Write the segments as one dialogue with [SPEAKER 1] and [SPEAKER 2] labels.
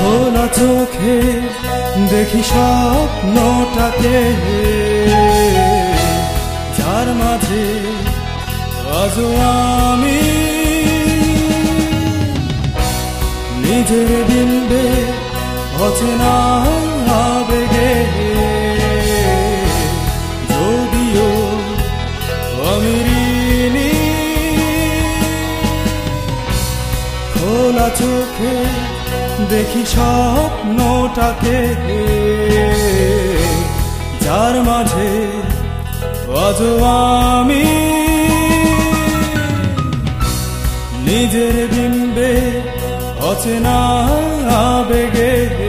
[SPEAKER 1] খোলা চোখে দেখি স্বপ্নটাকে, যার মাঝে আজও আমি নিজের বিম্বে অচেনা আবেগে, যদিও আমি ঋণী। খোলা চোখে দেখি স্বপ্নটাকে, যার মাঝে আজও আমি নিজের বিম্বে অচেনা আবেগে,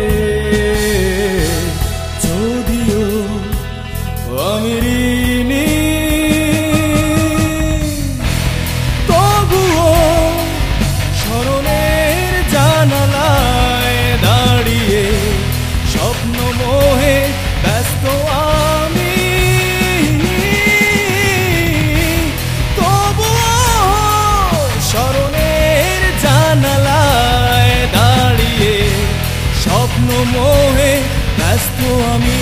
[SPEAKER 1] যদিও আমি ঋণী। তবুও স্মরণের জানালায় দাঁড়িয়ে স্বপ্ন মোহে ব্যস্ত আমি। তবুও স্মরণের জানালায় দাঁড়িয়ে স্বপ্ন মোহে ব্যস্ত আমি।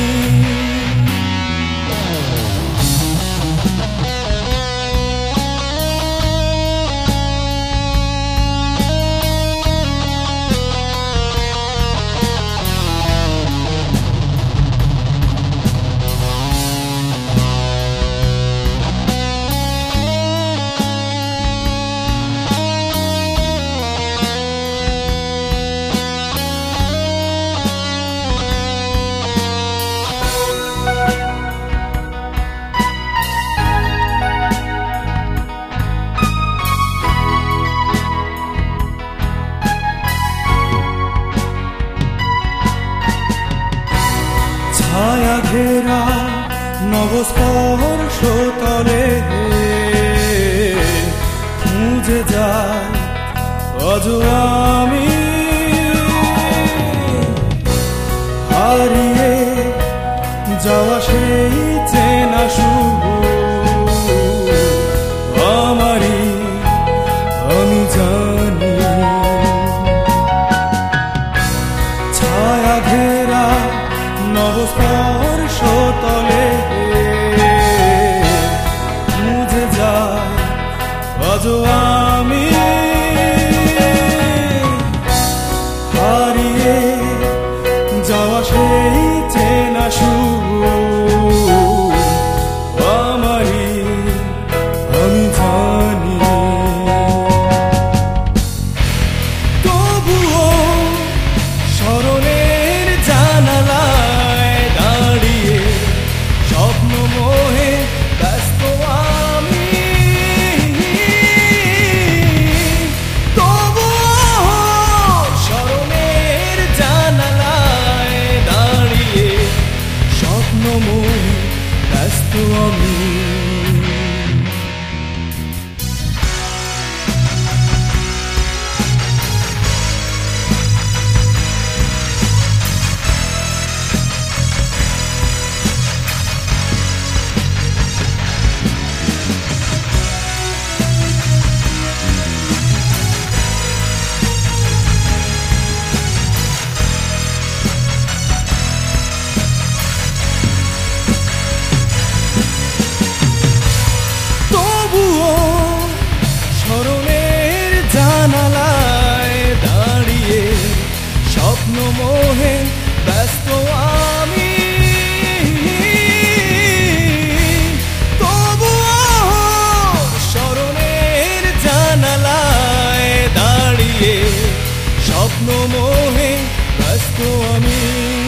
[SPEAKER 1] ছায়া ঘেরা নবস্পর্শ তলে খুঁজে যাই আজও আমি, হারিয়ে যাওয়া সেই চেনা সুর আমারই আমি জানি। ছায়া ঘেরা নবস্পর্শ তলে খুঁজে যাই আজও আমি, হারিয়ে যাওয়া সেই চেনা সুর আমারই আমি জানি। তবুও স্মরণের জানালায় দাঁড়িয়ে স্বপ্ন মোহে ব্যস্ত আমি। তবুও স্মরণের জানালায় দাঁড়িয়ে স্বপ্ন মোহে ব্যস্ত আমি। স্মরণের জানালায় দাঁড়িয়ে স্বপ্ন মোহে ব্যস্ত আমি। তবুও স্মরণের জানালায় দাঁড়িয়ে স্বপ্ন মোহে ব্যস্ত আমি।